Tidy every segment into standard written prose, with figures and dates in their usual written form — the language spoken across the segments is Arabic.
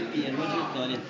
في الوجه الثالث.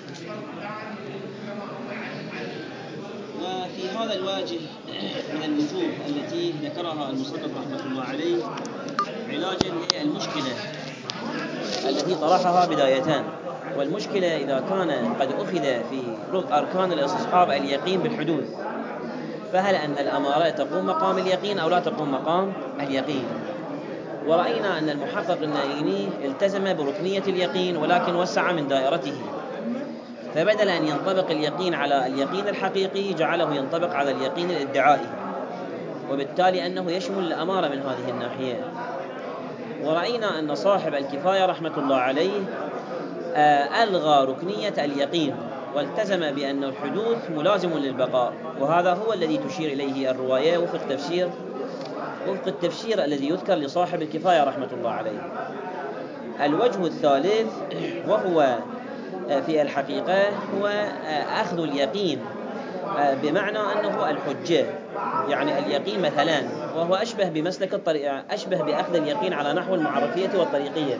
وفي هذا الوجه من الوجوه التي ذكرها المصنف رحمه الله عليه علاجا للمشكلة التي طرحها بدايتان. والمشكلة إذا كان قد أخذ في أركان الاستصحاب اليقين بالحدوث، فهل أن الأمارة تقوم مقام اليقين أو لا تقوم مقام اليقين؟ ورأينا أن المحقق النائيني التزم بركنية اليقين ولكن وسع من دائرته، فبدل أن ينطبق اليقين على اليقين الحقيقي جعله ينطبق على اليقين الادعائي، وبالتالي أنه يشمل الأمارة من هذه الناحية. ورأينا أن صاحب الكفاية رحمة الله عليه ألغى ركنية اليقين والتزم بأن الحدوث ملازم للبقاء، وهذا هو الذي تشير إليه الرواية وفق التفسير الذي يذكر لصاحب الكفاية رحمة الله عليه. الوجه الثالث وهو في الحقيقة هو أخذ اليقين بمعنى أنه الحجة، يعني اليقين مثلا، وهو أشبه بمسلك الطريقة، أشبه بأخذ اليقين على نحو المعرفية والطريقية.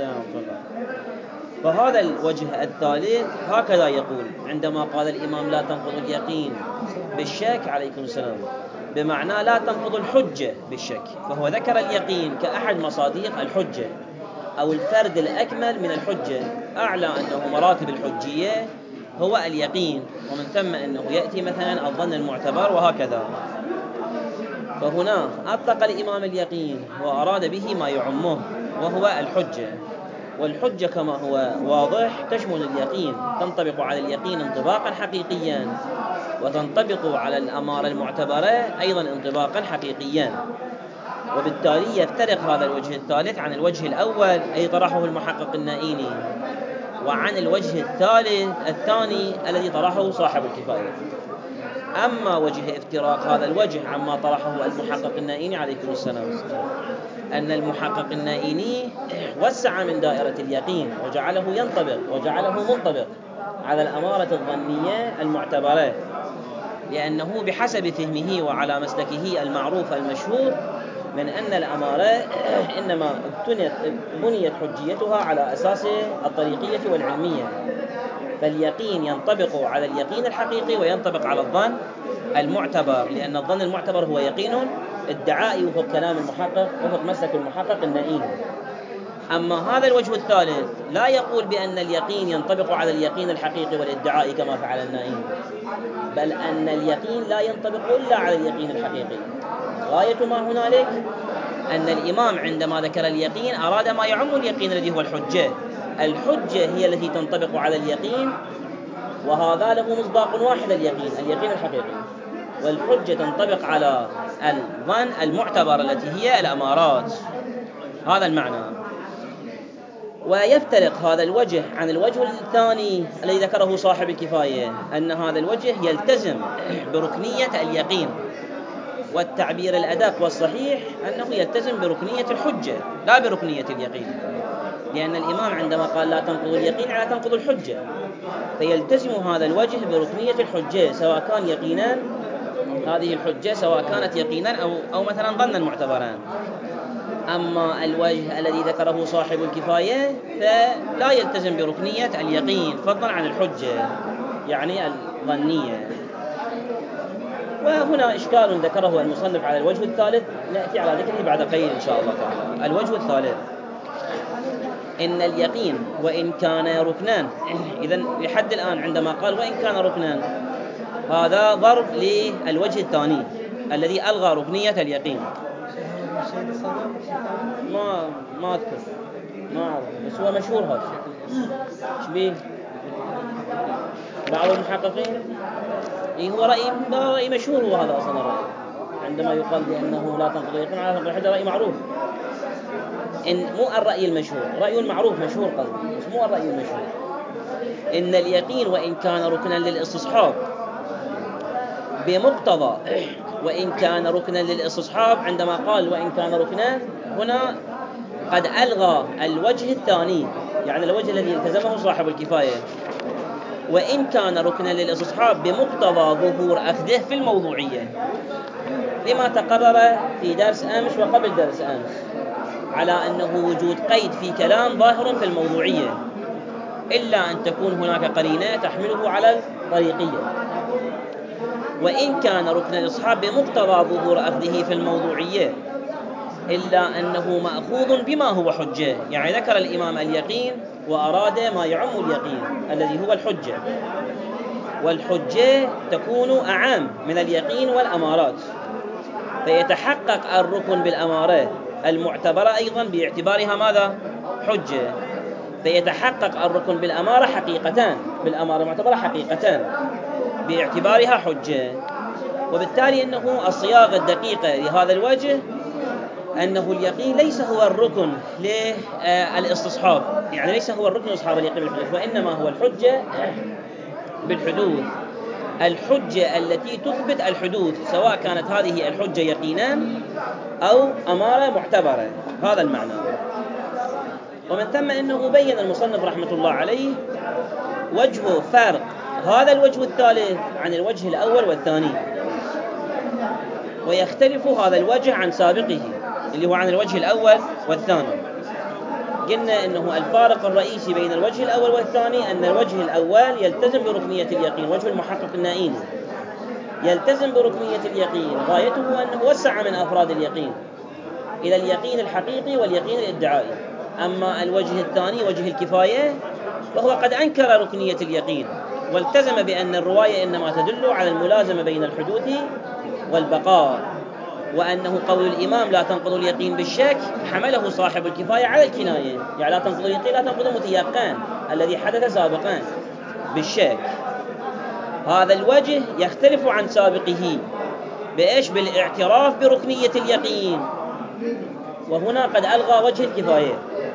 فهذا الوجه الثالث هكذا يقول عندما قال الإمام لا تنقض اليقين بالشك، عليكم السلام، بمعنى لا تنقض الحجة بالشك، فهو ذكر اليقين كأحد مصادق الحجة أو الفرد الأكمل من الحجة، أعلى أنه مراتب الحجية هو اليقين، ومن ثم أنه يأتي مثلا الظن المعتبر وهكذا. فهنا أطلق الإمام اليقين وأراد به ما يعمه وهو الحجة، والحجة كما هو واضح تشمل اليقين، تنطبق على اليقين انطباقا حقيقيا، وتنطبق على الأمارة المعتبرة أيضا انطباقا حقيقيا. وبالتالي يفترق هذا الوجه الثالث عن الوجه الأول أي طرحه المحقق النائيني، وعن الوجه الثاني الذي طرحه صاحب الكفاية. أما وجه افتراق هذا الوجه عما طرحه المحقق النائيني عليكم السلام، أن المحقق النائيني وسع من دائرة اليقين وجعله ينطبق وجعله منطبق على الأمارة الظنية المعتبرة، لأنه بحسب فهمه وعلى مسلكه المعروف المشهور من أن الأمارة إنما بنيت حجيتها على أساس الطريقية والعلمية، فاليقين ينطبق على اليقين الحقيقي وينطبق على الظن المعتبر، لأن الظن المعتبر هو يقين ادعائي وفق كلام المحقق وفق مسلك المحقق النائيني. أما هذا الوجه الثالث لا يقول بأن اليقين ينطبق على اليقين الحقيقي والادعائي كما فعل النائيني، بل أن اليقين لا ينطبق إلا على اليقين الحقيقي. غاية ما هنالك أن الإمام عندما ذكر اليقين أراد ما يعم اليقين الذي هو الحجة. الحجة هي التي تنطبق على اليقين، وهذا له مصداق واحد، اليقين الحقيقي، والحجة تنطبق على الظن المعتبر التي هي الأمارات. هذا المعنى. ويفترق هذا الوجه عن الوجه الثاني الذي ذكره صاحب الكفاية، أن هذا الوجه يلتزم بركنية اليقين، والتعبير الأدق والصحيح أنه يلتزم بركنية الحجة لا بركنية اليقين، لأن الإمام عندما قال لا تنقض اليقين على تنقض الحجة، فيلتزم هذا الوجه بركنية الحجة سواء كان يقينا، هذه الحجة سواء كانت يقينا أو مثلا ظنا معتبرا. أما الوجه الذي ذكره صاحب الكفاية فلا يلتزم بركنية اليقين فضلا عن الحجة، يعني الظنية. وهنا إشكال ذكره المصنف على الوجه الثالث، نأتي على ذكره بعد قليل إن شاء الله تعالى. الوجه الثالث إن اليقين وإن كان ركنان، إذن لحد الآن عندما قال وإن كان ركنان، هذا ضرب للوجه الثاني الذي ألغى ركنية اليقين. ما أذكر، ما أعرف، بس هو مشهور هذا. شبيه بعض المحققين هو رأي مشهور، هو هذا أصلا رأي، عندما يقال بأنه لا تنقض اليقين على تنقض الحجة، رأي معروف، إن مو الرأي المشهور، رأي معروف مشهور قصدي، بس مو الرأي المشهور. إن اليقين وإن كان ركنا للاستصحاب بمقتضى، وإن كان ركنا للاستصحاب، عندما قال وإن كان ركنا هنا قد ألغى الوجه الثاني، يعني الوجه الذي التزمه صاحب الكفاية، وإن كان ركنا للاستصحاب بمقتضى ظهور أخذه في الموضوعية، لما تقرر في درس أمس وقبل درس أمس على أنه وجود قيد في كلام ظاهر في الموضوعية، إلا أن تكون هناك قرينة تحمله على الطريقية، وإن كان ركن الإصحاب بمقتضى ظهور أخذه في الموضوعية، إلا أنه مأخوذ بما هو حجة. يعني ذكر الإمام اليقين وأراد ما يعم اليقين الذي هو الحجة، والحجة تكون أعم من اليقين والأمارات، فيتحقق الركن بالأمارة المعتبرة أيضا باعتبارها ماذا؟ حجة. فيتحقق الركن بالأمارة حقيقتان، بالأمارة المعتبرة حقيقتان باعتبارها حجة. وبالتالي أنه الصياغة الدقيقة لهذا الوجه أنه اليقين ليس هو الركن للاستصحاب، يعني ليس هو الركن لإصحاب اليقين بالحدوث، وإنما هو الحجة بالحدوث، الحجة التي تثبت الحدوث، سواء كانت هذه الحجة يقينا أو أمارة معتبرة. هذا المعنى. ومن ثم أنه بين المصنف رحمة الله عليه وجه فرق هذا الوجه الثالث عن الوجه الأول والثاني، ويختلف هذا الوجه عن سابقه اللي هو عن الوجه الأول والثاني. قلنا أنه الفارق الرئيسي بين الوجه الأول والثاني أن الوجه الأول يلتزم بركنية اليقين، وجه المحقق النائيني يلتزم بركنية اليقين، غايته أنه وسع من أفراد اليقين إلى اليقين الحقيقي واليقين الادعائي. أما الوجه الثاني وجه الكفاية فهو قد أنكر ركنية اليقين، والتزم بأن الرواية إنما تدل على الملازمة بين الحدوث والبقاء، وأنه قول الإمام لا تنقض اليقين بالشك حمله صاحب الكفاية على الكناية، يعني لا تنقض اليقين لا تنقض متيقن الذي حدث سابقا بالشك. هذا الوجه يختلف عن سابقه بإيش؟ بالاعتراف بركنية اليقين، وهنا قد ألغى وجه الكفاية.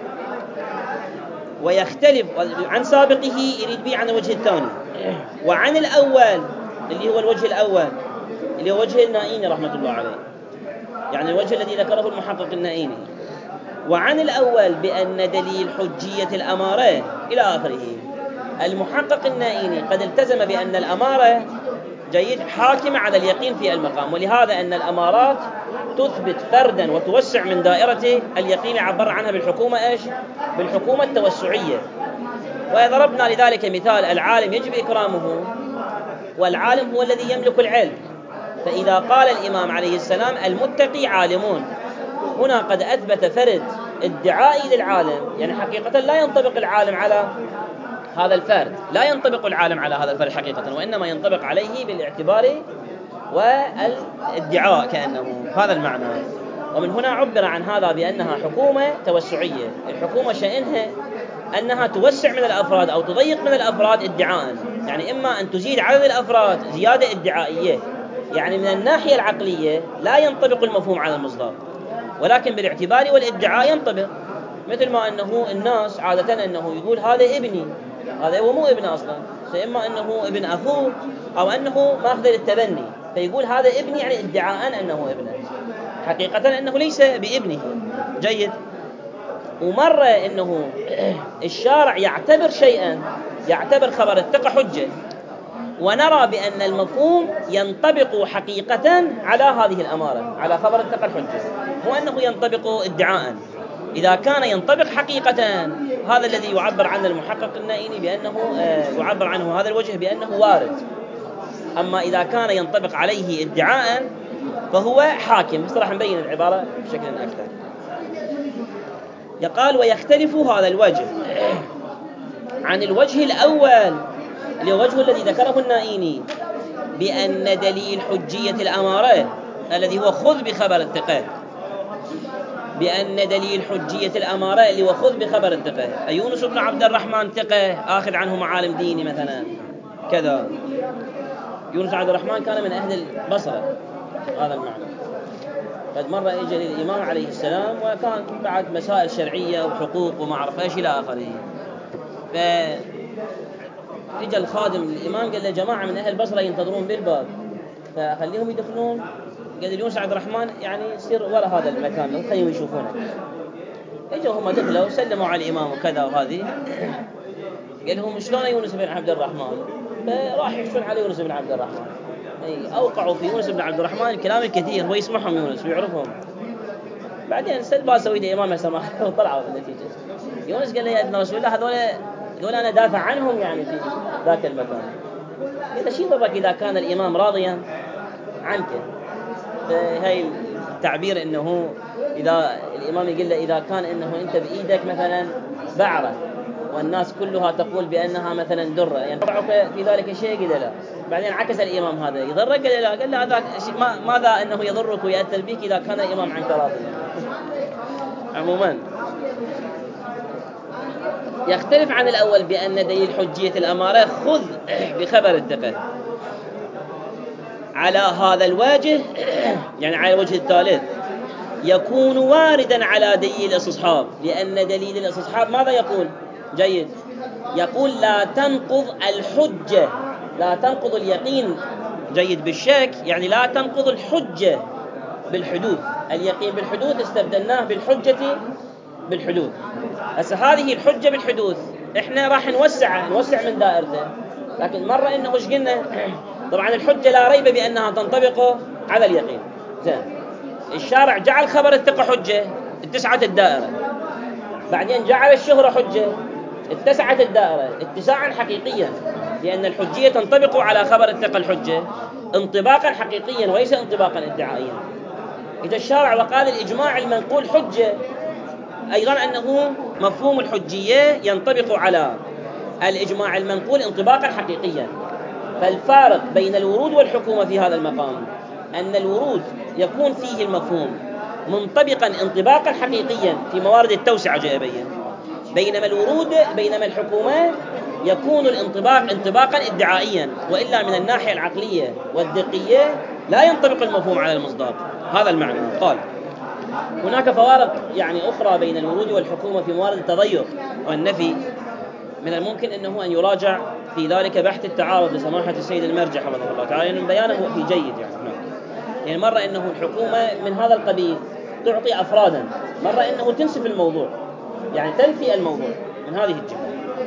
ويختلف عن سابقه يريد به عن الوجه الثاني، وعن الأول اللي هو الوجه الأول اللي هو وجه النائيني رحمة الله عليه، يعني الوجه الذي ذكره المحقق النائيني. وعن الأول بأن دليل حجية الأمارة إلى آخره. المحقق النائيني قد التزم بأن الأمارة جيد حاكمة على اليقين في المقام، ولهذا أن الأمارات تثبت فردا وتوسع من دائرة اليقين، عبر عنها بالحكومة إيش؟ بالحكومة التوسعية. وضربنا لذلك مثال العالم يجب إكرامه، والعالم هو الذي يملك العلم، فإذا قال الإمام عليه السلام المتقي عالمون، هنا قد أثبت فرد ادعائي للعالم، يعني حقيقة لا ينطبق العالم على هذا الفرد، لا ينطبق العالم على هذا الفرد حقيقة، وإنما ينطبق عليه بالاعتبار والادعاء كأنه هذا المعنى. ومن هنا عبر عن هذا بأنها حكومة توسعية. الحكومة شأنها أنها توسع من الأفراد أو تضيق من الأفراد ادعاء، يعني إما أن تزيد عدد الأفراد زيادة ادعائية، يعني من الناحية العقلية لا ينطبق المفهوم على المصداق، ولكن بالاعتبار والادعاء ينطبق. مثل ما أنه الناس عادة أنه يقول هذا ابني، هذا هو مو ابنه أصلا، فإما أنه ابن أخوه أو أنه ماخذ للتبني، فيقول هذا ابني يعني ادعاء أنه ابنه، حقيقة أنه ليس بابنه. جيد. ومرة أنه الشارع يعتبر شيئا، يعتبر خبر الثقة حجة، ونرى بأن المفهوم ينطبق حقيقة على هذه الأمارة، على خبر الثقة الحجة، مو أنه ينطبق ادعاء. إذا كان ينطبق حقيقة هذا الذي يعبر عنه المحقق النائيني بأنه يعبر عنه هذا الوجه بأنه وارد. أما إذا كان ينطبق عليه ادعاء فهو حاكم. بصراحة نبين العبارة بشكل أكثر. يقال ويختلف هذا الوجه عن الوجه الأول اللي هو وجه الذي ذكره النائيني بأن دليل حجية الأمارة الذي هو خذ بخبر الثقة، بأن دليل حجية الأمارة اللي هو خذ بخبر الثقة. يونس بن عبد الرحمن ثقة آخذ عنه معالم ديني مثلا كذا. يونس بن عبد الرحمن كان من أهل البصرة، هذا المعنى. قد مرة إجا للإمام عليه السلام وكان بعد مسائل شرعية وحقوق وما أعرف إيش إلى آخره، فإجا الخادم للإمام قال له جماعة من أهل البصرة ينتظرون بالباب فخليهم يدفنون. قال يونس عبد الرحمن يعني سير وراء هذا المكان خليهم يشوفونه. اجوا هم دخلوا وسلموا على الإمام وكذا، وهذه قال لهم شلون يونس بن عبد الرحمن؟ فراح يشفون على يونس بن عبد الرحمن، أوقعوا في يونس بن عبد الرحمن الكلام الكثير، هو يسمعهم يونس ويعرفهم. بعدين سلبا سويد الإمام السماح وطلعوا بالنتيجة. يونس قال له يا ابن رسول الله هذول يقول أنا دافع عنهم يعني في ذاك المكان. إذا شيء ضرك إذا كان الإمام راضيا عنك. فهي التعبير إنه إذا الإمام يقول له إذا كان إنه أنت بإيدك مثلا بعرة والناس كلها تقول بأنها مثلا درة ينفعك في ذلك شيء؟ قال لا. بعدين عكس الإمام هذا يضرك؟ قال لا. قال له هذا ماذا أنه يضرك ويأثر بك إذا كان الإمام عنك راضيا. عموما يختلف عن الأول بأن دليل حجية الأمارة خذ بخبر الثقة. على هذا الوجه يعني على الوجه الثالث يكون واردا على دليل الاستصحاب، لأن دليل الاستصحاب ماذا يقول؟ جيد، يقول لا تنقض الحجة، لا تنقض اليقين. جيد، بالشك يعني لا تنقض الحجة بالحدوث. اليقين بالحدوث استبدلناه بالحجة بالحدوث. هسه هذه الحجة بالحدوث احنا راح نوسع من دائرته، لكن مرة انه ايش قلنا؟ طبعا الحجة لا ريب بأنها تنطبق على اليقين. زين، الشارع جعل خبر الثقة حجة، اتسعت الدائرة. بعدين جعل الشهرة حجة، اتسعت الدائرة اتساعا حقيقيا، لأن الحجية تنطبق على خبر الثقة الحجة انطباقا حقيقيا وليس انطباقا ادعائيا. إذا الشارع وقال الإجماع المنقول حجة، أيضا أنه مفهوم الحجية ينطبق على الإجماع المنقول انطباقا حقيقيا. فالفارق بين الورود والحكومة في هذا المقام أن الورود يكون فيه المفهوم منطبقا انطباقا حقيقيا في موارد التوسعة جاء بين، بينما الحكومة يكون الانطباق انطباقا ادعائيا، وإلا من الناحية العقلية والدقية لا ينطبق المفهوم على المصداق. هذا المعنى. قال هناك فوارق يعني أخرى بين الورود والحكومة في موارد التضيق والنفي، من الممكن أنه أن يراجع في ذلك بحث التعارض لسماحة السيد المرجع حفظه الله تعالى، لأن بيانه في جيد يعني مرة أنه الحكومة من هذا القبيل تعطي أفرادا، مرة أنه تنسف الموضوع يعني تنفي الموضوع من هذه الجهة.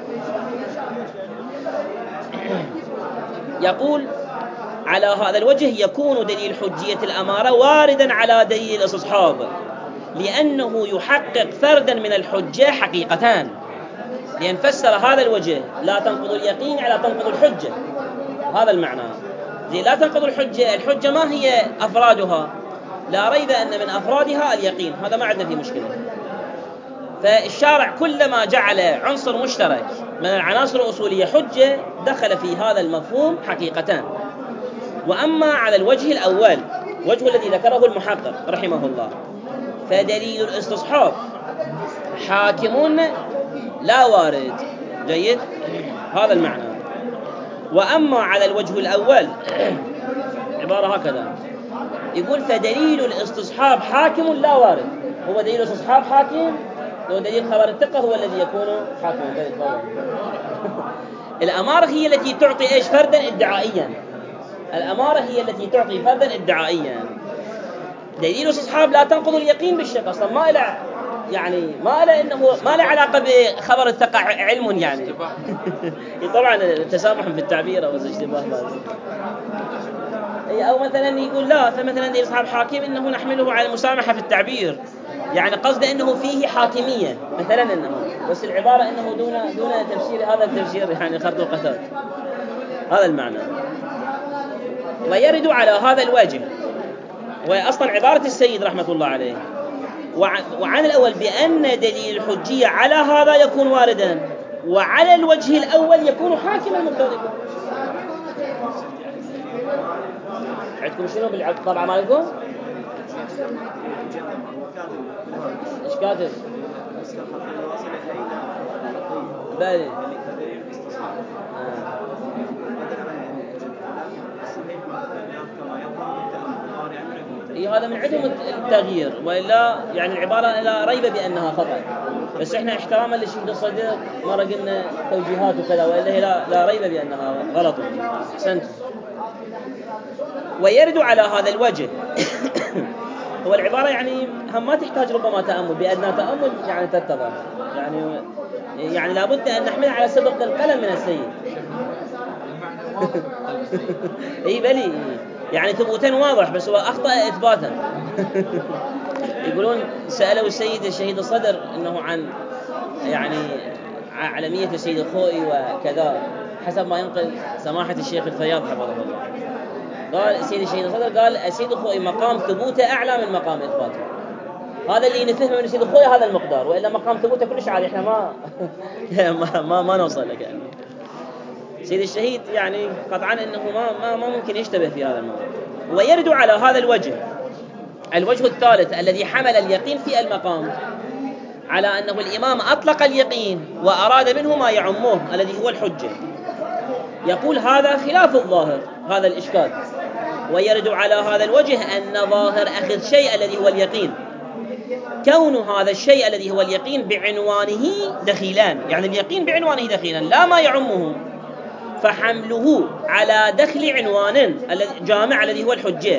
يقول على هذا الوجه يكون دليل حجية الأمارة واردا على دليل الاستصحاب، لأنه يحقق فردا من الحجة حقيقتان. لأن فسر هذا الوجه لا تنقض اليقين على تنقض الحجة، هذا المعنى. لا تنقض الحجة ما هي أفرادها؟ لا ريب أن من أفرادها اليقين، هذا ما عندنا فيه مشكلة. فالشارع كلما جعل عنصر مشترك من العناصر الأصولية حجة دخل في هذا المفهوم حقيقتان. وأما على الوجه الأول، وجه الذي ذكره المحقق رحمه الله، فدليل الاستصحاب حاكم لا وارد. جيد، هذا المعنى. وأما على الوجه الأول عبارة هكذا، يقول فدليل الاستصحاب حاكم لا وارد. هو دليل الاستصحاب حاكم، لو دليل خبر الثقة هو الذي يكون حاكما. الأمارة هي التي تعطي إيش؟ فردا ادعائيا. الأمارة هي التي تعطي فردا ادعائيا. دليل الاستصحاب لا تنقض اليقين بالشك، أصلا ما له يعني ما له علاقة بخبر الثقة علم يعني. طبعا تسامح في التعبير أو اشتباه لازم. أو مثلا يقول لا، فمثلا دليل الاستصحاب حاكم إنه نحمله على المسامحة في التعبير، يعني قصد إنه فيه حاكمية مثلا، إنه بس العبارة إنه دون تفسير، هذا التفسير يعني خرط القتال، هذا المعنى. ويرد على هذا الوجه، وأصلا عبارة السيد رحمة الله عليه وعن الأول بأن دليل الحجية على هذا يكون واردا، وعلى الوجه الأول يكون حاكما مقتضبا. عندكم شنو بالطبعة مالكم؟ إيش كاتب؟ بالي هذا من عدم التغيير، وإلا يعني العبارة لا ريب بأنها خطأ، بس إحنا احتراما للشيخ الصديق مرة قلنا توجيهات وكذا، وإلا هي لا ريب بأنها غلط. أحسنت. ويرد على هذا الوجه هو العبارة يعني هم ما تحتاج ربما تأمل، بأنها تأمل يعني تتضح يعني لابد أن نحمل على سبق القلم من السيد. اي بلي يعني ثبوتا واضح، بس هو أخطأ إثباتا. يقولون سألوا السيد الشهيد الصدر إنه عن يعني علمية السيد الخوئي وكذا، حسب ما ينقل سماحة الشيخ الفياض حفظه الله، قال السيد الشهيد الصدر قال السيد الخوئي مقام ثبوته أعلى من مقام إثباته. هذا اللي نفهمه من السيد الخوئي، هذا المقدار، وإلا مقام ثبوته كلش عالي، إحنا ما نوصل لك يعني. سيد الشهيد يعني قطعا أنه ما ممكن يشتبه في هذا الموضوع. ويرد على هذا الوجه الثالث الذي حمل اليقين في المقام على أنه الإمام أطلق اليقين وأراد منه ما يعمه الذي هو الحجة. يقول هذا خلاف الظاهر، هذا الإشكال. ويرد على هذا الوجه أن ظاهر أخذ شيء الذي هو اليقين كون هذا الشيء الذي هو اليقين بعنوانه دخيلان، يعني اليقين بعنوانه دخيلان لا ما يعمه، فحمله على دخل عنوان جامع الذي هو الحجة،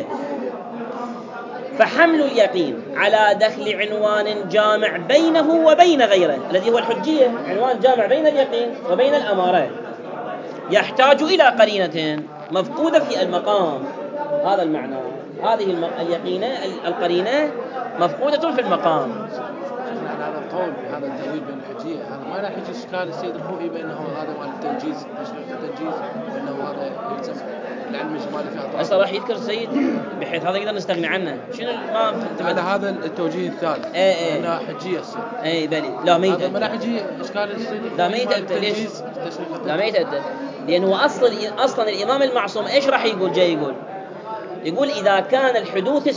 فحمل اليقين على دخل عنوان جامع بينه وبين غيره الذي هو الحجية، عنوان جامع بين اليقين وبين الأمارة، يحتاج إلى قرينة مفقودة في المقام. هذا المعنى، هذه اليقينة القرينة مفقودة في المقام. هذا القول بهذا التأويل بين الحجية هذا ما راح يجي إشكال السيد الخوئي بأنه هذا مال التنجيز، تشريع التنجيز، وأنه هذا يلزم العلم الإجمالي في أطراف. هسه راح يذكر السيد بحيث هذا نقدر نستغني عنه. شنو ما على هذا التوجيه الثالث أنها حجية السيد. بلي لا ما هذا ما راح يجي إشكال السيد لا ما يتأتى. ليش؟ لا ما يتأتى، لأنه أصلا الإمام المعصوم إيش راح يقول؟ يقول إذا كان الحدوث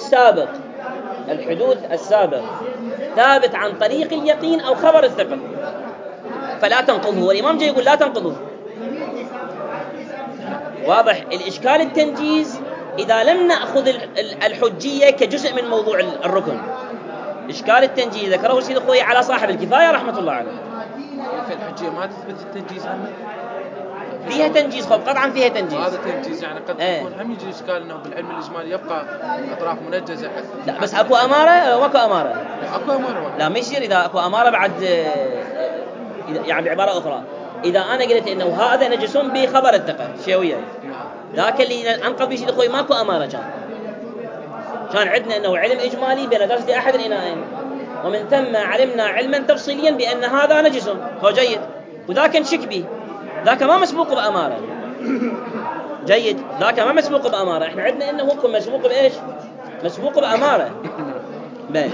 السابق ثابت عن طريق اليقين أو خبر الثقة فلا تنقضه، والإمام جاي يقول لا تنقضه. واضح الإشكال. التنجيز إذا لم نأخذ الحجية كجزء من موضوع الركن، إشكال التنجيز ذكره السيد الخوئي على صاحب الكفاية رحمة الله عليه. في الحجية ما تثبت التنجيز هم؟ فيها تنجيز، قطعا فيها تنجيز. هذا تنجيز يعني قد يكون هم يجي إشكال إنه بالعلم الإجمالي يبقى أطراف منجزة. لا بس أكو أمارة وأكو أمارة. أكو أمارة. لا ما يصير إذا أكو أمارة بعد، يعني بعبارة أخرى إذا أنا قلت إنه هذا نجس بخبر الثقة شيوية، ذاك اللي أنقذ بيشي الخوي ماكو أمارة، كان عندنا إنه علم إجمالي بنجاسة أحد الإناءين، ومن ثم علمنا علما تفصيليا بأن هذا نجس، هو جيد، وذاك نشك به، ذاك ما مسبوق بأمارة. جيد، ذاك ما مسبوق بأمارة. إحنا عندنا إنه هو مسبوق بإيش؟ مسبوق بأمارة. بل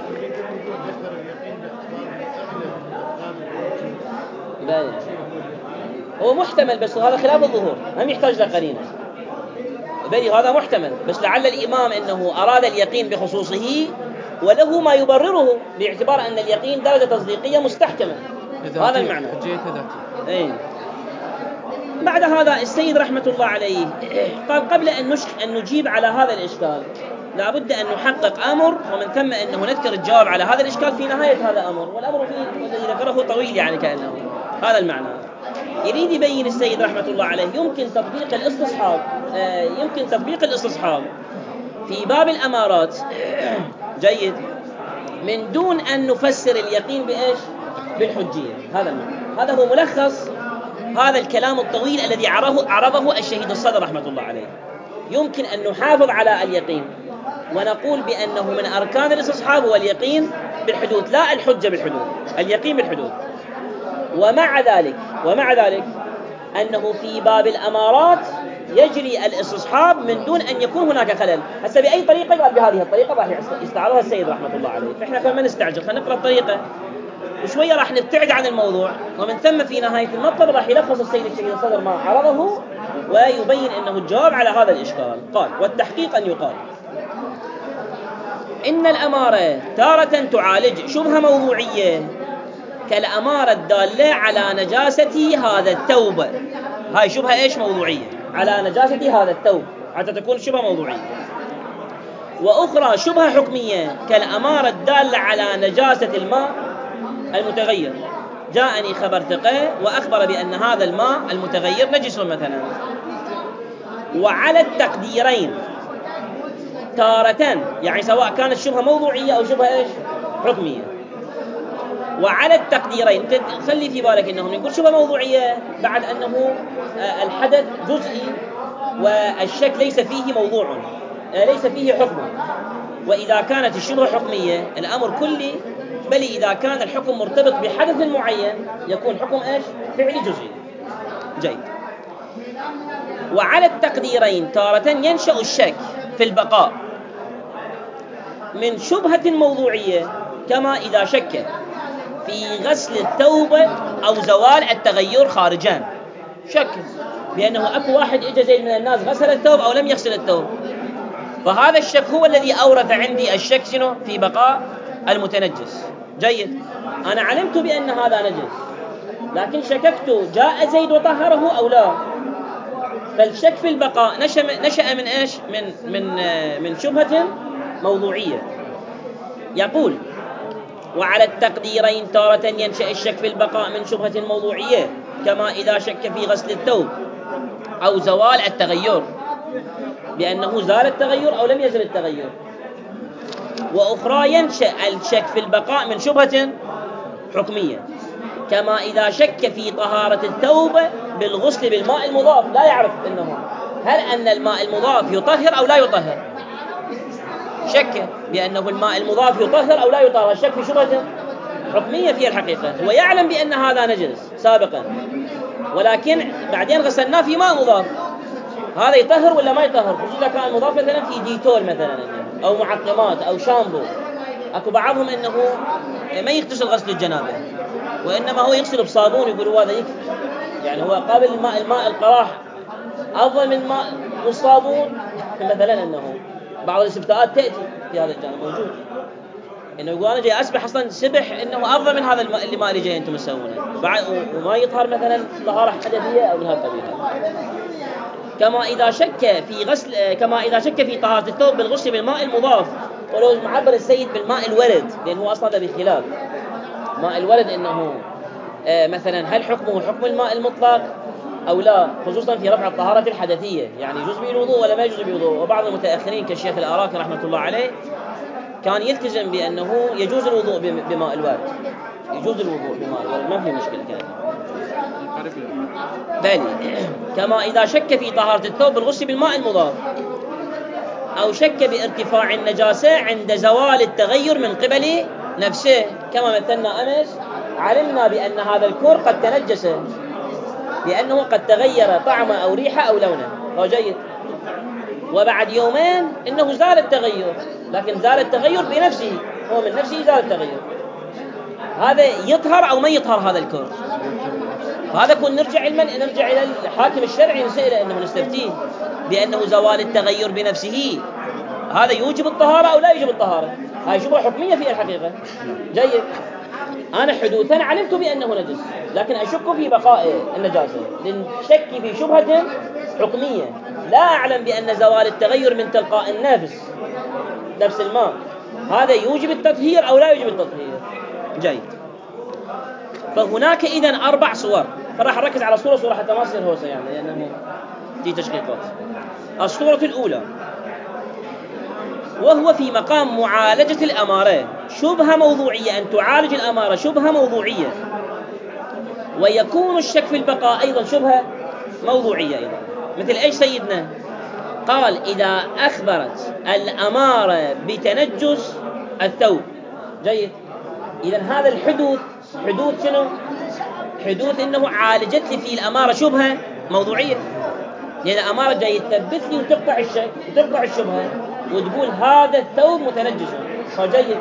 هو محتمل، بس هذا خلاف الظهور، هم يحتاج لقرينة. بل هذا محتمل، بس لعل الإمام إنه أراد اليقين بخصوصه وله ما يبرره باعتبار أن اليقين درجة تصديقية مستحكمة. هذا المعنى. أي. بعد هذا السيد رحمة الله عليه قال قبل أن نجيب على هذا الإشكال لابد أن نحقق أمر، ومن ثم أنه نذكر الجواب على هذا الإشكال في نهاية هذا الأمر، والأمر فيه الذي ذكره طويل يعني كأنه هذا المعنى. يريد يبين السيد رحمة الله عليه يمكن تطبيق الاستصحاب في باب الأمارات جيد من دون أن نفسر اليقين بإيش؟ بالحجية. هذا المعنى. هذا هو ملخص هذا الكلام الطويل الذي عرضه الشهيد الصدر رحمة الله عليه. يمكن أن نحافظ على اليقين ونقول بأنه من أركان الاستصحاب هو اليقين بالحدوث، لا الحجة بالحدوث، اليقين بالحدوث. ومع ذلك أنه في باب الأمارات يجري الاستصحاب من دون أن يكون هناك خلل. هسه بأي طريقة؟ قال بهذه الطريقة راح يستعرضها السيد رحمة الله عليه. فإحنا كمان نستعجل، خلينا نقرأ الطريقة وشوية راح نبتعد عن الموضوع، ومن ثم في نهاية المطلب راح يلخص السيد الشهيد الصدر ما عرضه ويبين أنه الجواب على هذا الإشكال. قال والتحقيق أن يقال إن الأمارة تارة تعالج شبهة موضوعية كالأمارة الدالة على نجاسة هذا الثوب. هاي شبهة إيش؟ موضوعية، على نجاسة هذا الثوب حتى تكون شبهة موضوعية. وأخرى شبهة حكمية كالأمارة الدالة على نجاسة الماء المتغير. جاءني خبر ثقة وأخبر بأن هذا الماء المتغير نجس مثلا. وعلى التقديرين تارة، يعني سواء كانت شبهة موضوعية أو شبهة إيش؟ حكمية. وعلى التقديرين خلي في بالك إنهم يقول شبهة موضوعية بعد أنه الحدث جزئي والشك ليس فيه موضوع، ليس فيه حكم. وإذا كانت الشبهة حكمية الأمر كلي بل إذا كان الحكم مرتبط بحدث معين يكون حكم إيش؟ فعلي جزئي. جيد. وعلى التقديرين تارة ينشأ الشك في البقاء من شبهة موضوعية، كما إذا شك في غسل الثوب أو زوال التغير خارجان. شك بأنه أكو واحد إجا زي من الناس غسل الثوب أو لم يغسل الثوب، فهذا الشك هو الذي أورث عندي الشك في بقاء المتنجس. جيد. أنا علمت بأن هذا نجس، لكن شككت جاء زيد وطهره أو لا، فالشك في البقاء نشأ من إيش؟ من شبهة موضوعية. يقول: وعلى التقديرين تارة ينشأ الشك في البقاء من شبهة موضوعية، كما إذا شك في غسل الثوب أو زوال التغير، بأنه زال التغير أو لم يزل التغير. وأخرى ينشأ الشك في البقاء من شبهة حكمية، كما إذا شك في طهارة الثوب بالغسل بالماء المضاف، لا يعرف إنه هل أن الماء المضاف يطهر أو لا يطهر، شك بأنه الماء المضاف يطهر أو لا يطهر. الشك في شبهة حكمية في الحقيقة، ويعلم بأن هذا نجس سابقا، ولكن بعدين غسلناه في ماء مضاف، هذا يطهر ولا ما يطهر؟ خصوصا كان مضاف مثلا في ديتول مثلا أو معقمات أو شامبو. أكو بعضهم أنه ما يغتسل غسل الجنابة، وإنما هو يغسل بصابون، يقولوا هذا يكفي، يعني هو قابل الماء القراح أفضل من ماء والصابون مثلا. أنه بعض الاستفتاءات تأتي في هذا الجانب موجود، إنه يقول أنا جاي أسبح أصلا سبح إنه أفضل من هذا الماء اللي جاي أنتم تسوونه، وما يطهر مثلا طهارة حدثية أو من هذا القبيل. كما إذا شك في طهارة الثوب بالغسل بالماء المضاف، ولو معبر السيد بالماء الورد، لأنه هو أصلا بخلاف ماء الورد، إنه مثلا هل حكمه حكم الماء المطلق أو لا، خصوصا في رفع الطهارة الحدثية، يعني يجوز به الوضوء ولا ما يجوز به الوضوء. وبعض المتأخرين كالشيخ الأراكي رحمة الله عليه كان يلتزم بأنه يجوز الوضوء بماء الورد، يجوز الوضوء بماء الورد، ما في مشكلة كان. بل كما إذا شك في طهارة الثوب بالغسل بالماء المضاف، أو شك بارتفاع النجاسة عند زوال التغير من قبل نفسه، كما مثلنا أمس علمنا بأن هذا الكور قد تنجس لأنه قد تغير طعمه أو ريحه أو لونه، هو جيد، وبعد يومين إنه زال التغير، لكن زال التغير بنفسه، هو من نفسه زال التغير، هذا يطهر أو ما يطهر هذا الكور؟ فهذا كون نرجع إلى الحاكم الشرعي نسأله، إنه نستفتيه بأنه زوال التغير بنفسه هذا يوجب الطهارة أو لا يوجب الطهارة. هاي شبهة حكمية في الحقيقة. جيد. أنا حدوثا علمت بأنه نجس، لكن أشك في بقاء النجاسة للشك في شبهة حكمية، لا أعلم بأن زوال التغير من تلقاء نفس الماء هذا يوجب التطهير أو لا يوجب التطهير. جيد. فهناك إذن 4 صور، فراح أركز على صورة حتى ما يصير هوسة، يعني لأنه دي تشقيقات. الصورة الأولى وهو في مقام معالجة الأمارة شبهة موضوعية، أن تعالج الأمارة شبهة موضوعية، ويكون الشك في البقاء أيضا شبهة موضوعية أيضا. مثل إيش سيدنا قال: إذا أخبرت الأمارة بتنجس الثوب. جيد. إذن هذا الحدوث شنو؟ حدوث إنه عالجت لي في الأمارة شبهة موضوعية، لأن الأمارة جاي تثبت لي وتقطع الشك وتقطع الشبهة وتقول هذا الثوب متنجس، فجيد.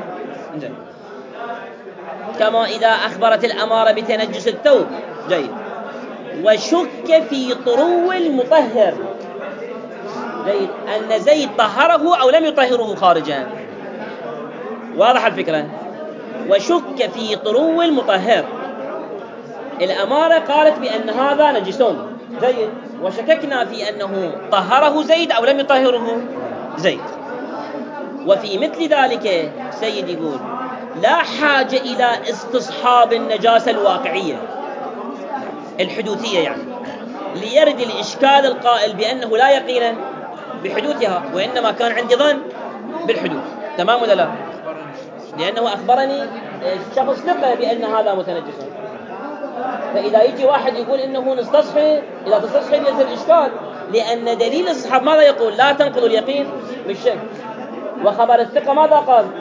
كما إذا أخبرت الأمارة بتنجس الثوب. جيد. وشك في طرو المطهر. جيد. أن زيد طهره أو لم يطهره خارجا، واضح الفكرة. وشك في طرو المطهر، الأمارة قالت بأن هذا نجسون. جيد. وشككنا في أنه طهره زيد أو لم يطهره زيد. وفي مثل ذلك سيد يقول: لا حاجة إلى استصحاب النجاسة الواقعية الحدوثية، يعني ليرد الإشكال القائل بأنه لا يقين بحدوثها، وإنما كان عندي ظن بالحدوث. تمام ولا لا؟ لأنه أخبرني الشخص ثقة بأن هذا متنجس، فإذا يجي واحد يقول إنه نستصحي، إذا تستصحي ينزل إشكال، لأن دليل الصحاب ماذا يقول؟ لا تنقض اليقين بالشك. وخبر الثقة ماذا قال؟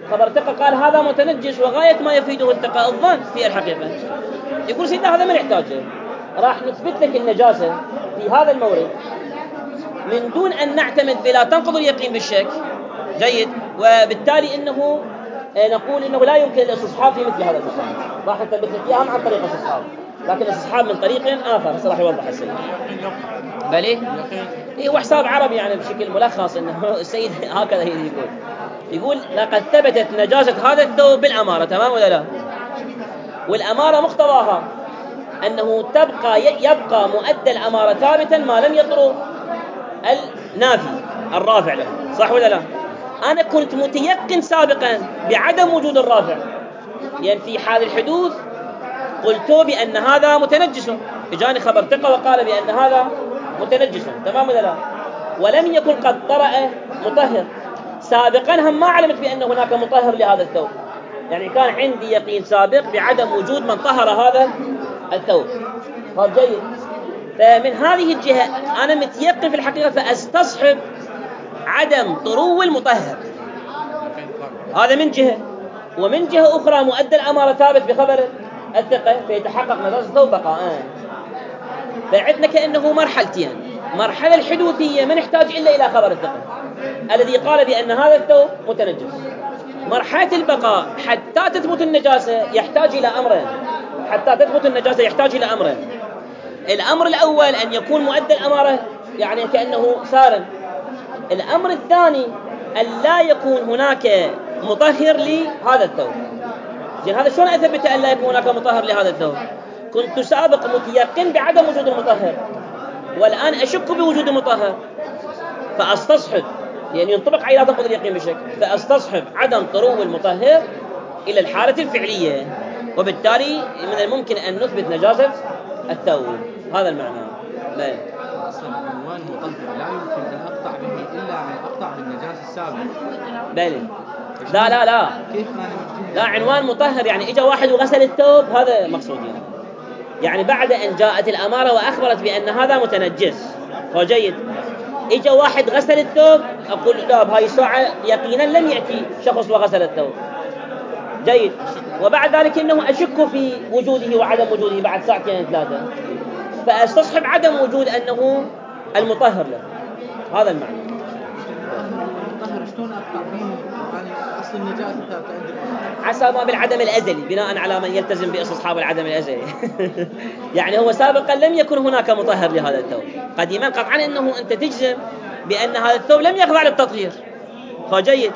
خبر ثقة قال هذا متنجس وغاية ما يفيده الثقة الظن في الحقيقة، يقول سيدنا هذا ما نحتاجه، راح نثبت لك النجاسة في هذا المورد من دون أن نعتمد بلا تنقض اليقين بالشك. جيد. وبالتالي إنه نقول إنه لا يمكن الاستصحاب في مثل هذا المقام. راح نثبت لك إياها عن طريق الاستصحاب، لكن الاستصحاب من طريق آخر هسه راح يوضح السيد. بلي هو حساب عربي يعني بشكل ملخص، إنه السيد هكذا يقول لقد ثبتت نجاسة هذا الثوب بالأمارة، تمام ولا لا؟ والأمارة مقتضاها أنه يبقى مؤدى الأمارة ثابتا ما لم يطرق النافي الرافع له، صح ولا لا؟ أنا كنت متيقن سابقا بعدم وجود الرافع، يعني في حال الحدوث قلت بأن هذا متنجس، إجاني خبر ثقة وقال بأن هذا متنجس، تمام ولا لا؟ ولم يكن قد طرأ مطهر سابقا، هم ما علمت بأن هناك مطهر لهذا الثوب، يعني كان عندي يقين سابق بعدم وجود من طهر هذا الثوب. طيب جيد. فمن هذه الجهة أنا متيقن في الحقيقة، فأستصحب عدم طرو المطهر، هذا من جهة. ومن جهة أخرى مؤدى الأمارة ثابت بخبر الثقة، فيتحقق نجاسة الثوب بقاء. فعندنا كأنه مرحلتين، مرحلة الحدوثية ما نحتاج إلا إلى خبر الثقة الذي قال بأن هذا الثوب متنجس. مرحلة البقاء حتى تثبت النجاسة يحتاج إلى أمرين، الأمر الأول أن يكون مؤدى الأمارة يعني كأنه سارا. الأمر الثاني أن لا يكون هناك مطهر لهذا الثوب. زين، هذا شلون أثبت أن لا يكون هناك مطهر لهذا الثوب؟ كنت سابق متيقن بعدم وجود المطهر، والآن أشك بوجود المطهر، فأستصحب، يعني ينطبق على لا تنقض اليقين بشك، فأستصحب عدم طرو المطهر إلى الحالة الفعلية، وبالتالي من الممكن أن نثبت نجاسة الثوب. هذا المعنى. لا أصلا عنوان مطهر لا يمكن أن أقطع به إلا أن أقطع بالنجاسة السابقة. بلي لا كيف لا، عنوان مطهر يعني إجا واحد وغسل الثوب، هذا مقصود يعني بعد أن جاءت الأمارة وأخبرت بأن هذا متنجس، فجيد، إجا واحد غسل الثوب، أقول لا بهاي الساعة يقينا لم يأتي شخص وغسل الثوب. جيد. وبعد ذلك إنه أشك في وجوده وعدم وجوده بعد ساعتين ثلاثة، فأستصحب عدم وجود أنه المطهر له. هذا المعنى. المطهر شلون أقطع به؟ يعني أصل النجاسة ثابتة عندي عسى ما بالعدم الأزلي، بناء على من يلتزم باستصحاب العدم الأزلي. يعني هو سابقا لم يكن هناك مطهر لهذا الثوب، قديما قطعا أنه أنت تجزم بأن هذا الثوب لم يخضع للتطهير، فجيد.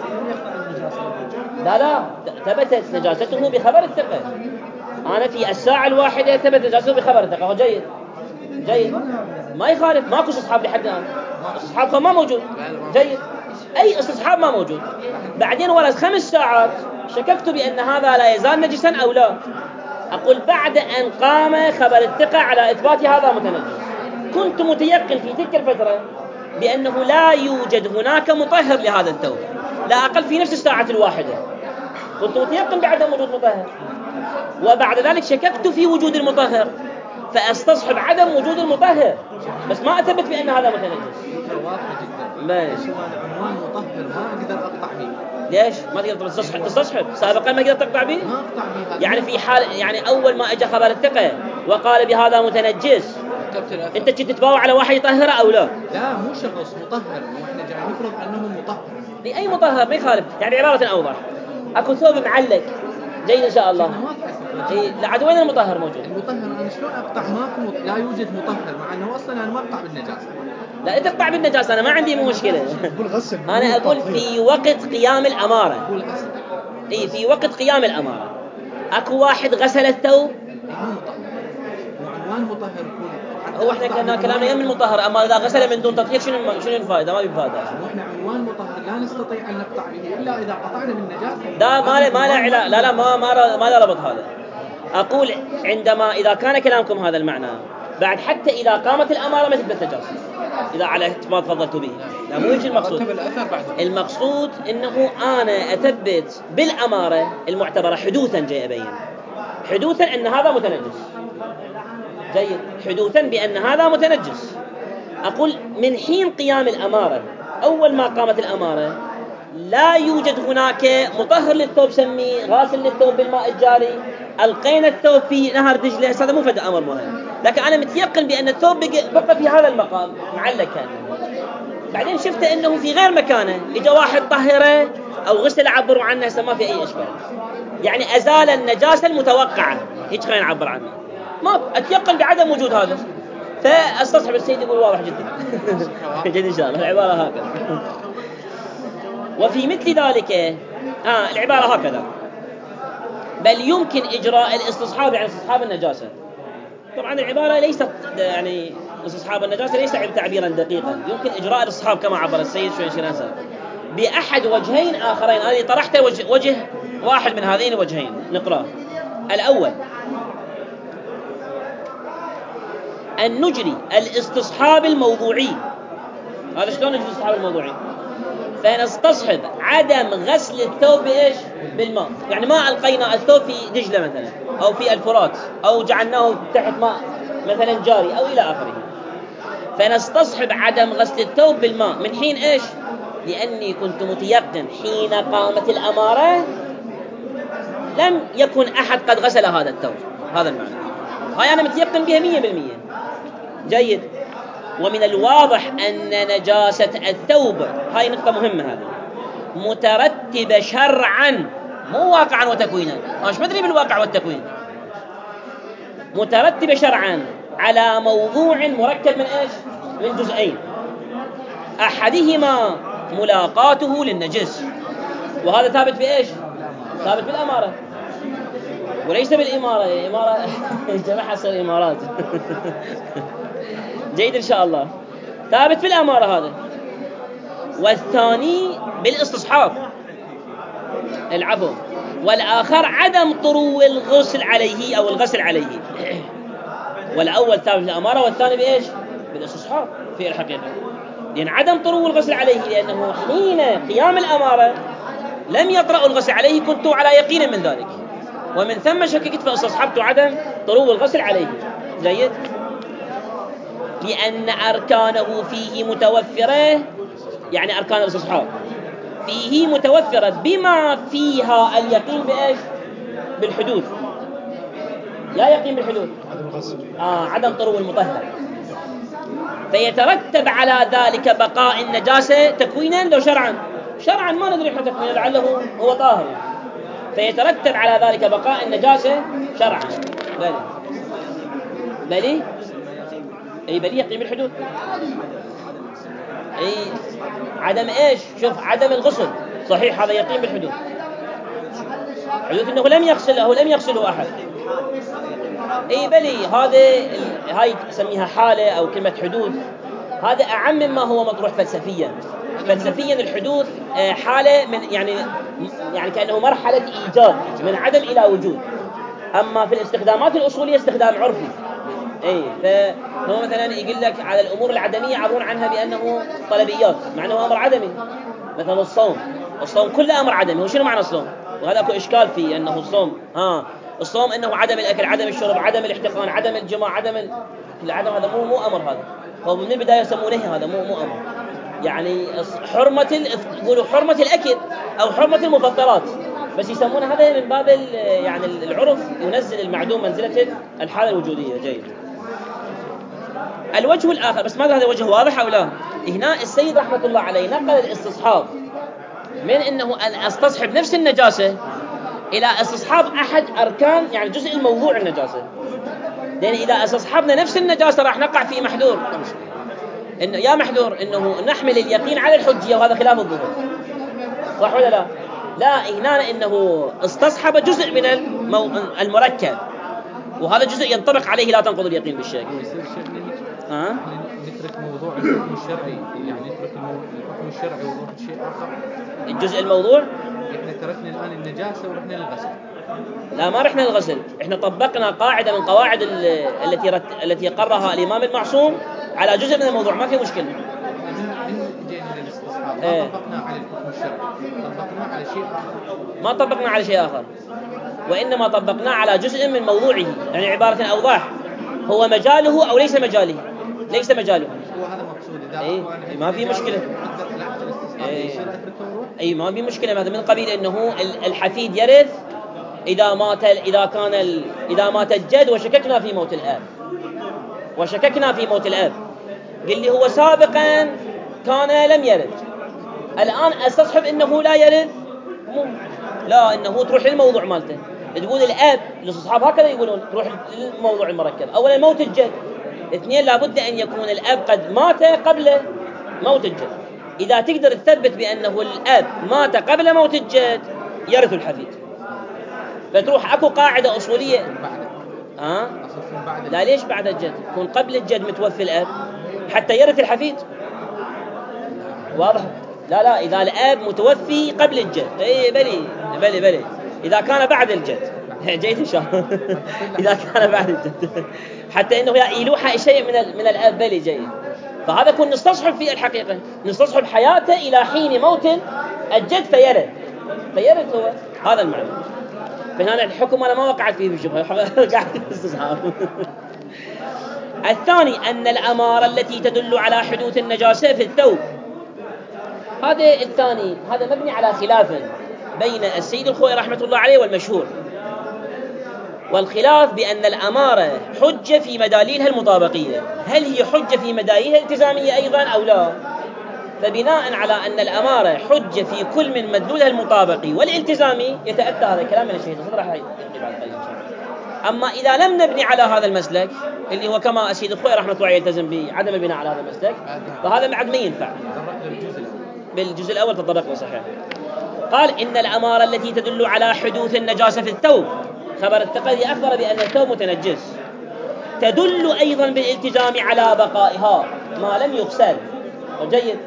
لا ثبتت نجاسته بخبر الثقة. أنا في الساعة الواحدة ثبت نجاسته بخبر الثقة، فجيد ما يخالف، ماكو استصحاب لحد الآن، استصحاب ما موجود. جيد، أي استصحاب ما موجود. بعدين ورا 5 ساعات شككت بأن هذا لا يزال نجسا أو لا، أقول بعد أن قام خبر الثقة على إثبات هذا متنجس، كنت متيقن في تلك الفترة بأنه لا يوجد هناك مطهر لهذا الثوب، لا أقل في نفس الساعة الواحدة كنت متيقن بعدم وجود مطهر، وبعد ذلك شككت في وجود المطهر، فأستصحب عدم وجود المطهر، بس ما أثبت بأن هذا متنجس. واضحة جدا. ماشي. عنوان مطهر ما أقدر أقطع به. ليش ما تقدر تستصحب؟ سابقا ما قدرت تقطع به؟ ما أقطع به. يعني في حال، يعني أول ما أجى خبر الثقة وقال بهذا متنجس، أنت كنت تتباوع على واحد يطهره أو لا؟ لا، مو شخص مطهر، وإحنا جاي نفرض أنه مطهر. لأي مطهر ما يخالف، يعني عبارة أوضح، أكو ثوب معلق جيد إن شاء الله، لعد وين المطهر موجود؟ المطهر أنا شلون أقطع؟ لا يوجد مطهر، مع أنه أصلا أنا ما أقطع بالنجاسة. لا تقطع بالنجاسة، أنا ما عندي مشكلة. أنا أقول في وقت قيام الأمارة. في وقت قيام الأمارة أكو واحد غسل الثوب، عنوان مطهر يكون. هو احنا كنا كلامنا يم المطهر، اما اذا غسل من دون تطهير شنو الفائده؟ ما بفائده. احنا عنوان مطهر لا نستطيع ان نقطع به الا اذا قطعنا بالنجاسه. لا ما له علاقه، لا ما له ربط هذا. اقول عندما اذا كان كلامكم هذا المعنى، بعد حتى اذا قامت الاماره ما تثبت نجاسه، اذا على ما تفضلت به، لا مو هيك المقصود. المقصود انه انا اثبت بالاماره المعتبره حدوثا، جاي ابين حدوثا ان هذا متنجس. جيد، حدوثا بأن هذا متنجس. أقول من حين قيام الأمارة، أول ما قامت الأمارة لا يوجد هناك مطهر للثوب سمي غاسل للثوب بالماء الجاري، ألقينا الثوب في نهر دجلة، هذا مو فد أمر مهم، لكن أنا متيقن بأن الثوب بقى في هذا المقام معلق كان. بعدين شفت أنه في غير مكانه، إجا واحد طهره أو غسل عبروا عنه، هسه ما في أي إشكال، يعني أزال النجاسة المتوقعة، هيك خلينا نعبر عنه، ما أتيقن بعدم وجود هذا، فاستصحب السيد يقول واضح جدا جد إن شاء الله العبارة هكذا. وفي مثل ذلك العبارة هكذا: بل يمكن إجراء الاستصحاب، يعني استصحاب النجاسة. طبعا العبارة ليست يعني استصحاب النجاسة ليس تعبيرا دقيقا، يمكن إجراء الاستصحاب كما عبر السيد شوي شناسا بأحد وجهين آخرين. أنا طرحت وجه واحد من هذين الوجهين، نقرأ. الأول: أن نجري الاستصحاب الموضوعي. هذا شلون نجري الاستصحاب الموضوعي؟ فنستصحب عدم غسل الثوب بإيش؟ بالماء، يعني ما ألقينا الثوب في دجلة مثلا أو في الفرات أو جعلناه تحت ماء مثلا جاري أو إلى آخره، فنستصحب عدم غسل الثوب بالماء من حين إيش؟ لأني كنت متيقن حين قامت الأمارة لم يكن أحد قد غسل هذا الثوب. هذا المعنى، هاي أنا متيقن بها 100%. جيد. ومن الواضح أن نجاسة الثوب، هاي نقطة مهمة، هذه مترتبة شرعا مو واقعا وتكوينا. مش مدري بالواقع والتكوين، مترتبة شرعا على موضوع مركب من إيش؟ من جزئين، أحدهما ملاقاته للنجس، وهذا ثابت بإيش؟ ثابت بالأمارة وليس بالإمارة. الإمارة جمعها صار إمارات جيد إن شاء الله، ثابت بالأمارة هذا. والثاني بالاستصحاب العبو، والآخر عدم طرو الغسل عليه أو الغسل عليه. والأول ثابت بالأمارة والثاني بإيش؟ بالاستصحاب في الحقيقة، لأن عدم طرو الغسل عليه لأنه حين قيام الأمارة لم يطرأ الغسل عليه، كنت على يقين من ذلك، ومن ثم شككت فاستصحبت عدم طرو الغسل عليه. جيد. لأن أركانه فيه متوفرة، يعني أركان الاستصحاب فيه متوفرة بما فيها اليقين بإيش؟ بالحدوث. لا يقين بالحدوث، عدم طرو المطهر، فيترتب على ذلك بقاء النجاسة تكوينا لو شرعا ما ندري احنا تكوينا لعله هو طاهر، فيترتب على ذلك بقاء النجاسة شرعا. بلي أي بلي يقين بالحدوث. أي عدم إيش؟ شوف عدم الغسل صحيح هذا يقين بالحدوث، حدوث إنه لم يغسله أحد. أي بلي هاي سميها حالة أو كلمة حدوث، هذا أعم مما هو مطروح فلسفيا. الحدوث حالة من يعني كأنه مرحلة إيجاد من عدم إلى وجود. أما في الاستخدامات الأصولية استخدام عرفي. فهو مثلا يقول لك على الأمور العدمية يعبرون عنها بأنه طلبيات، مع أنه أمر عدمي. مثلا الصوم كله أمر عدمي. وشنو معنى الصوم؟ وهذا أكو إشكال فيه أنه الصوم أنه عدم الأكل، عدم الشرب، عدم الاحتقان، عدم الجماع، العدم. هذا مو أمر، هذا هو من البداية يسمونه هذا مو أمر. يعني يقولوا حرمة الأكل أو حرمة المفطرات، بس يسمونه هذا من باب يعني العرف ينزل المعدوم منزلة الحالة الوجودية. جيد. الوجه الآخر، بس ماذا هذا وجه واضح أو لا؟ هنا السيد رحمة الله عليه نقل الاستصحاب من أنه أن أستصحب نفس النجاسة إلى استصحاب أحد أركان، يعني جزء الموضوع النجاسة. لأن إذا استصحبنا نفس النجاسة راح نقع في محذور، إنه يا محذور إنه نحمل اليقين على الحجية، وهذا خلاف الظهور، صح ولا لا؟ لا، هنا إنه استصحب جزء من المركب، وهذا جزء ينطبق عليه لا تنقض اليقين بالشك. نترك موضوع الحكم الشرعي، يعني نترك الحكم الشرعي ونروح لشيء آخر. الجزء الموضوع إحنا تركنا الآن النجاسة ورحنا للغسل. لا، ما رحنا للغسل، إحنا طبقنا قاعدة من قواعد التي قررها الإمام المعصوم على جزء من الموضوع، ما في مشكلة. من جينا للاستصحاب ما طبقنا على الحكم الشرعي، طبقنا على شيء آخر. ما طبقنا على شيء آخر، وإنما طبقنا على جزء من موضوعه، يعني عبارة أوضح، هو مجاله أو ليس مجاله. ليس مجاله، هو هذا مقصود. ما في مشكلة. أي ما في مشكلة. هذا من قبيل أنه الحفيد يرث إذا مات الجد وشككنا في موت الأب. قل لي هو سابقا كان لم يرث، الآن استصحب أنه لا يرث، لا، أنه تروح للموضوع مالته. تقول الأب، الأصحاب هكذا يقولون، تروح للموضوع المركب. أولا موت الجد، اثنين لابد أن يكون الأب قد مات قبل موت الجد. إذا تقدر تثبت بأنه الأب مات قبل موت الجد يرث الحفيد. فتروح أكو قاعدة أصولية لا، ليش بعد الجد؟ يكون قبل الجد متوفي الأب حتى يرث الحفيد. واضح؟ لا، إذا الأب متوفي قبل الجد، بلي إذا كان بعد الجد جيد إن شاء الله. إذا كان بعد الجد حتى إنه يلوح شيء من الأب، بلي جيد. فهذا كن نستصحب في الحقيقة، نستصحب حياته إلى حين موت الجد فيرث هو. هذا المعنى. فهنا الحكم أنا ما وقعت فيه بالشبهة، قاعد استصحاب. الثاني أن الأمارة التي تدل على حدوث النجاسة في الثوب. هذا الثاني، هذا مبني على خلاف بين السيد الخوئي رحمة الله عليه والمشهور. والخلاف بأن الأمارة حجة في مداليلها المطابقية، هل هي حجة في مداليلها الالتزامية أيضا أو لا؟ فبناء على أن الأمارة حجة في كل من مدلولها المطابقي والالتزامي يتأتى هذا الكلام من الشيخ صدر راح يلقي بعد قليل إن شاء الله. أما إذا لم نبني على هذا المسلك اللي هو كما السيد الخوئي رحمة الله عليه يلتزم بعدم البناء على هذا المسلك، فهذا بعد ما ينفع. بالجزء الأول تطرقنا صحيح. قال إن الأمارة التي تدل على حدوث النجاسة في الثوب، خبر الثقة أخبر بأن الثوب متنجس، تدل أيضا بالالتزام على بقائها ما لم يغسل. جيد،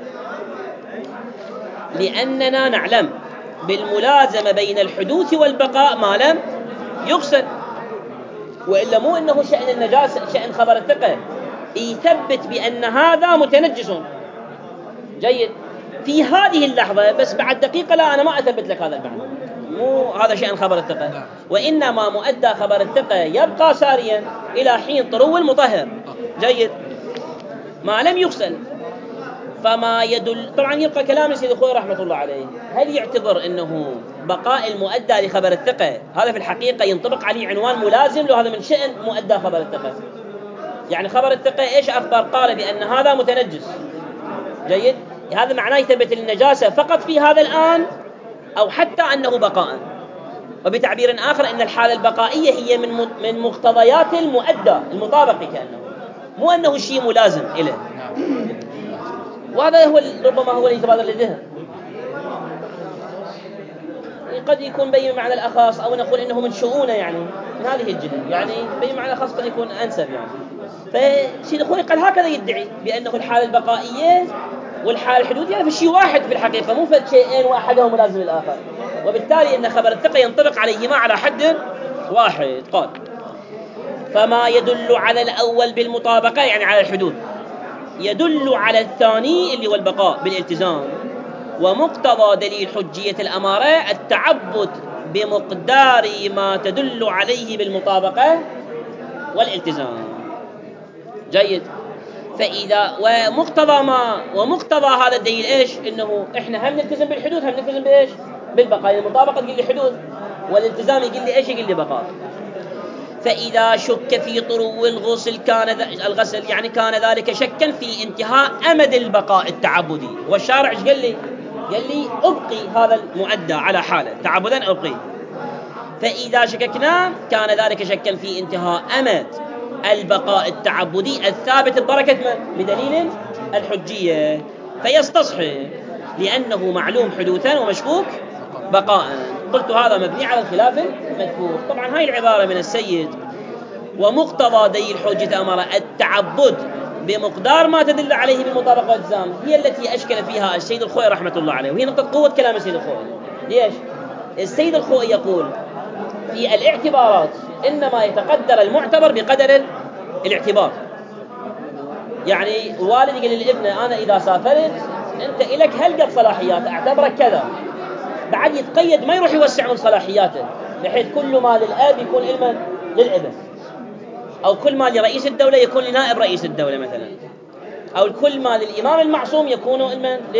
لأننا نعلم بالملازمة بين الحدوث والبقاء ما لم يغسل، وإلا مو إنه شأن النجاسة شأن خبر الثقة يثبت بأن هذا متنجس. جيد، في هذه اللحظة بس بعد دقيقة لا، أنا ما أثبت لك هذا المعنى، مو هذا شأن خبر الثقة، وإنما مؤدى خبر الثقة يبقى ساريا إلى حين طرو المطهر. جيد، ما لم يغسل. فما يدل، طبعا يبقى كلام السيد الخوئي رحمة الله عليه، هل يعتبر أنه بقاء المؤدى لخبر الثقة هذا في الحقيقة ينطبق عليه عنوان ملازم له، هذا من شأن مؤدى خبر الثقة. يعني خبر الثقة إيش أخبر؟ قال بأن هذا متنجس. جيد، هذا معناه يثبت النجاسة فقط في هذا الآن أو حتى أنه بقاء. وبتعبير آخر أن الحالة البقائية هي من مقتضيات المؤدى المطابق، كأنه مو أنه شيء ملازم إليه. وهذا هو ربما هو اللي يتبادر للذهن، قد يكون بين معنى الأخص، أو نقول إنه من شؤونه، يعني من هذه الجهة، يعني بين معنى الأخص قد يكون أنسب. يعني فسيد الخوئي قال هكذا يدعي بأنه الحالة البقائية والحالة الحدوثية يعني في شيء واحد في الحقيقة، مو في شيئين واحدهم ملازم للآخر، وبالتالي أن خبر الثقة ينطبق عليهما على حد واحد. قال فما يدل على الأول بالمطابقة يعني على الحدوث يدل على الثاني اللي هو البقاء بالالتزام. ومقتضى دليل حجية الأمارة التعبد بمقدار ما تدل عليه بالمطابقة والالتزام. جيد، فإذا ومقتضى هذا الدليل إيش؟ إنه إحنا هم نلتزم بالحدوث هم نلتزم بإيش؟ بالبقاء. المطابقة تقول لي حدوث، والالتزام يقول لي إيش؟ يقول لي بقاء. فإذا شك في طرو الغسل الغسل يعني كان ذلك شكا في انتهاء أمد البقاء التعبدي. والشارع قال لي أبقي هذا المؤدى على حاله تعبدا أبقي. فإذا شككنا كان ذلك شكا في انتهاء أمد البقاء التعبدي الثابت ببركة بدليل الحجية، فيستصحب لأنه معلوم حدوثا ومشكوك بقاء. قلت هذا مبني على الخلاف المذكور. طبعا هاي العبارة من السيد ومقتضى دليل حجة أمر التعبد بمقدار ما تدل عليه بالمطابقة والالتزام هي التي أشكل فيها السيد الخوئي رحمة الله عليه، وهي نقطة قوة كلام السيد الخوئي. ليش؟ السيد الخوئي يقول في الاعتبارات إنما يتقدر المعتبر بقدر الاعتبار. يعني الوالد يقول للابن أنا إذا سافرت أنت إلك هل قد صلاحيات أعتبرك كذا، بعد يتقيد ما يروح يوسع من صلاحياته، بحيث كل ما للأب يكون علما للابن، أو كل ما لرئيس الدولة يكون لنائب رئيس الدولة مثلا، أو كل ما للإمام المعصوم يكون علما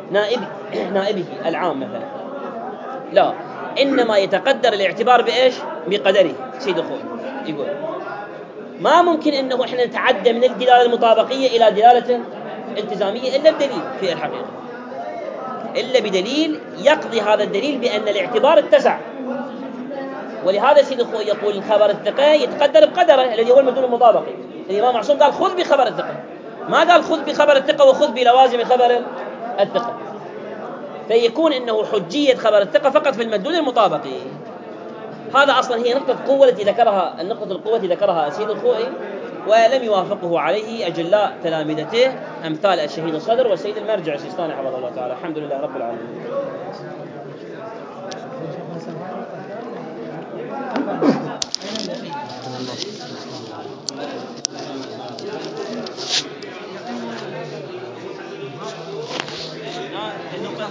نائبه العام مثلا، لا، إنما يتقدر الاعتبار بإيش؟ بقدره. سيد الخوئي يقول ما ممكن إنه إحنا نتعدى من الدلالة المطابقية إلى دلالة التزامية إلا بدليل في الحقيقة، إلا بدليل يقضي هذا الدليل بأن الاعتبار اتسع. ولهذا سيد الخوئي يقول الخبر الثقة يتقدر بقدره الذي هو المدلول المطابقي. الإمام معصوم قال خذ بخبر الثقة، ما قال خذ بخبر الثقة وخذ بلوازم خبر الثقة، فيكون إنه حجية خبر الثقة فقط في المدلول المطابقي. هذا أصلا هي نقطة قوة التي ذكرها، النقطة القوة التي ذكرها سيد الخوئي، ولم يوافقه عليه أجلاء تلامذته أمثال الشهيد الصدر والسيد المرجع السيستاني حفظه الله تعالى. الحمد لله رب العالمين.